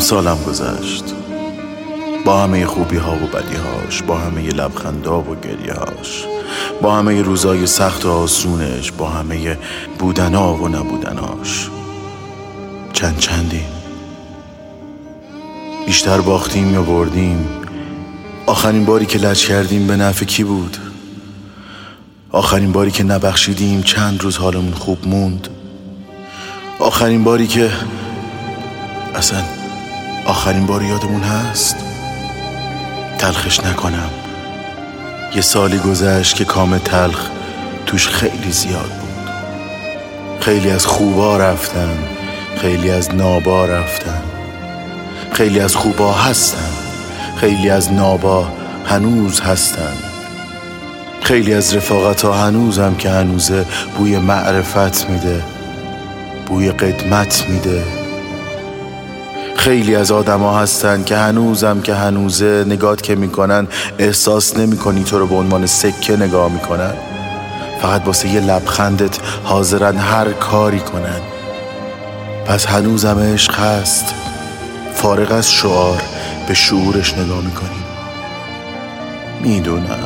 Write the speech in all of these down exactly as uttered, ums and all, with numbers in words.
امسالم گذشت با همه خوبی ها و بدی هاش، با همه لبخندا و گریه هاش، با همه روزای سخت و آسونش، با همه بودنا و نبودناش. چند چندیم، بیشتر باختیم یا بردیم؟ آخرین باری که لج کردیم به نفع کی بود؟ آخرین باری که نبخشیدیم چند روز حالمون خوب موند؟ آخرین باری که اصلا آخرین باری یادمون هست؟ تلخش نکنم، یه سالی گذشت که کام تلخ توش خیلی زیاد بود. خیلی از خوبا رفتن، خیلی از نابا رفتن. خیلی از خوبا هستن، خیلی از نابا هنوز هستن. خیلی از رفاقت ها هنوزم که هنوزه بوی معرفت میده، بوی قدمت میده. خیلی از آدم ها هستن که هنوزم که هنوزه نگات که میکنن احساس نمیکنی تو رو به عنوان سکه نگاه میکنن، فقط واسه یه لبخندت حاضرن هر کاری کنن. پس هنوزم عشق هست، فارغ از شعار به شعورش نگاه میکنیم. میدونم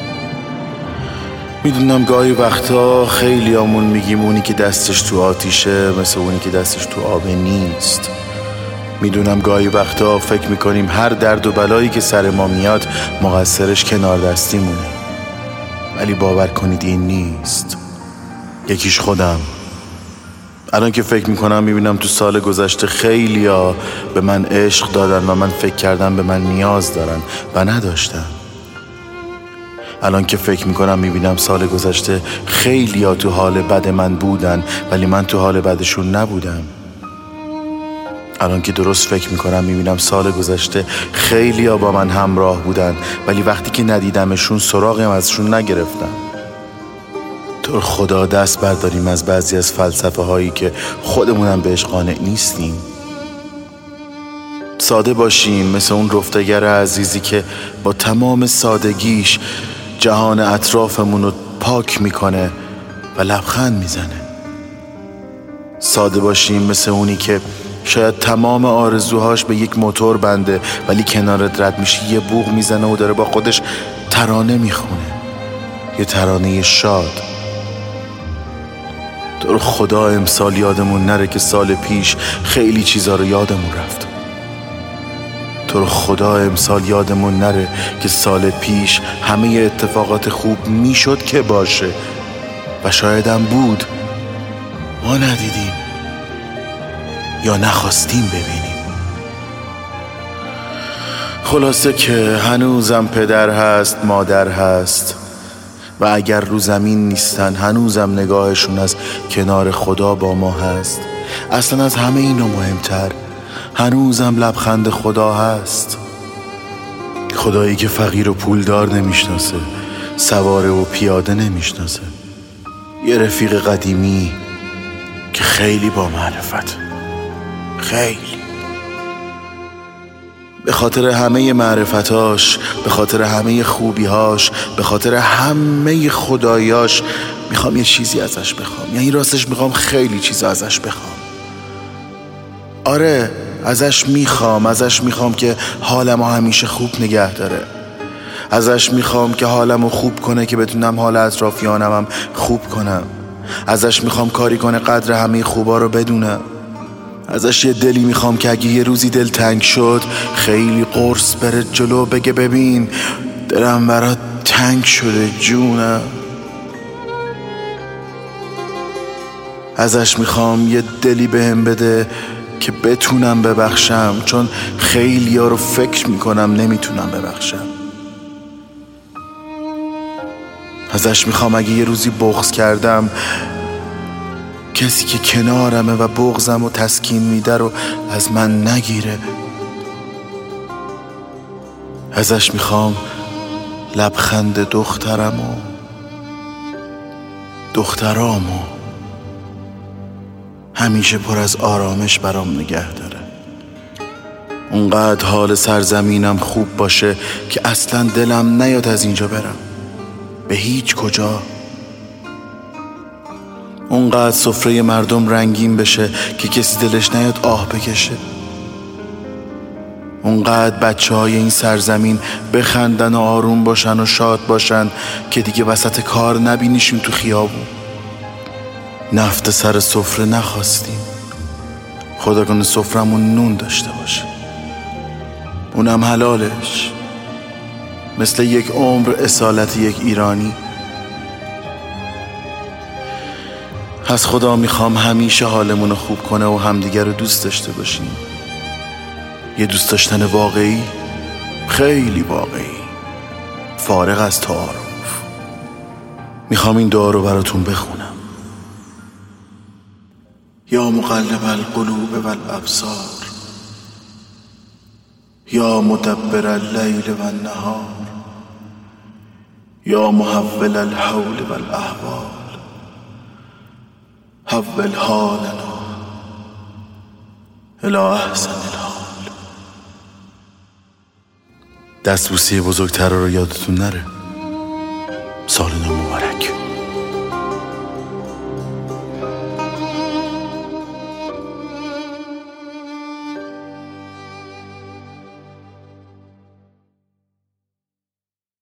میدونم گاهی وقتا خیلی آمون میگیم اونی که دستش تو آتیشه مثل اونی که دستش تو آب نیست. میدونم گاهی وقتا فکر میکنیم هر درد و بلایی که سر ما میاد مقصرش کنار دستی مونه، ولی باور کنید این نیست. یکیش خودم. الان که فکر میکنم میبینم تو سال گذشته خیلیا به من عشق دادن و من فکر کردم به من نیاز دارن و نداشتن. الان که فکر میکنم میبینم سال گذشته خیلیا تو حال بد من بودن ولی من تو حال بدشون نبودم. الان که درست فکر میکنم میبینم سال گذشته خیلیا با من همراه بودن ولی وقتی که ندیدمشون سراغم ازشون نگرفتم. تو خدا دست برداریم از بعضی از فلسفه هایی که خودمونم بهش قانع نیستیم. ساده باشیم مثل اون رفتگر عزیزی که با تمام سادگیش جهان اطرافمون رو پاک میکنه و لبخند میزنه. ساده باشیم مثل اونی که شاید تمام آرزوهاش به یک موتور بنده ولی کنارت رد میشه یه بوق میزنه و داره با خودش ترانه میخونه، یه ترانه شاد. تو رو خدا امسال یادمون نره که سال پیش خیلی چیزا رو یادمون رفت. تو رو خدا امسال یادمون نره که سال پیش همه اتفاقات خوب میشد که باشه و شایدم بود، ما ندیدیم یا نخواستیم ببینیم. خلاصه که هنوزم پدر هست، مادر هست و اگر رو زمین نیستن هنوزم نگاهشون از کنار خدا با ما هست. اصلا از همه اینو مهمتر هنوزم لبخند خدا هست. خدایی که فقیر و پولدار نمیشناسه، سواره و پیاده نمیشناسه. یه رفیق قدیمی که خیلی با معرفت، خیلی به خاطر همه معرفتاش، به خاطر همه خوبیهاش، به خاطر همه خدایاش میخوام یه چیزی ازش بخوام. یعنی راستش میخوام خیلی چیزا ازش بخوام. آره ازش میخوام ازش میخوام که حالمو همیشه خوب نگه داره. ازش میخوام که حالمو خوب کنه که بتونم حال اطرافیانمم خوب کنم. ازش میخوام کاری کنه قدر همه خوبا رو بدونم. ازش یه دلی میخوام که اگه یه روزی دل تنگ شد خیلی قرص بره جلو بگه ببین دلم برات تنگ شده جونم. ازش میخوام یه دلی بهم بده که بتونم ببخشم، چون خیلی ها رو فکر میکنم نمیتونم ببخشم. ازش میخوام اگه یه روزی بغض کردم کسی که کنارمه و بغضم و تسکین میده رو از من نگیره. ازش میخوام لبخند دخترم و دخترامو همیشه پر از آرامش برام نگه داره. اونقدر حال سرزمینم خوب باشه که اصلا دلم نیاد از اینجا برم به هیچ کجا. اونقدر سفره مردم رنگین بشه که کسی دلش نیاد آه بکشه. اونقدر بچه های این سرزمین بخندن و آروم باشن و شاد باشن که دیگه وسط کار نبینیشیم تو خیابون. نفت سر سفره نخواستیم، خدا کنه سفرمون نون داشته باشه، اونم حلالش، مثل یک عمر اصالت یک ایرانی. از خدا میخوام همیشه حالمون رو خوب کنه و همدیگر رو دوست داشته باشیم. یه دوست داشتن واقعی، خیلی واقعی، فارغ از تعارف. میخوام این دعا رو براتون بخونم. یا مقلب القلوب والابصار، یا مدبر اللیل والنهار، یا محول الحول والاحوال، حول حالنا الی احسن الحال. دستبوسی بزرگتر رو یادتون نره. سال نو مبارک.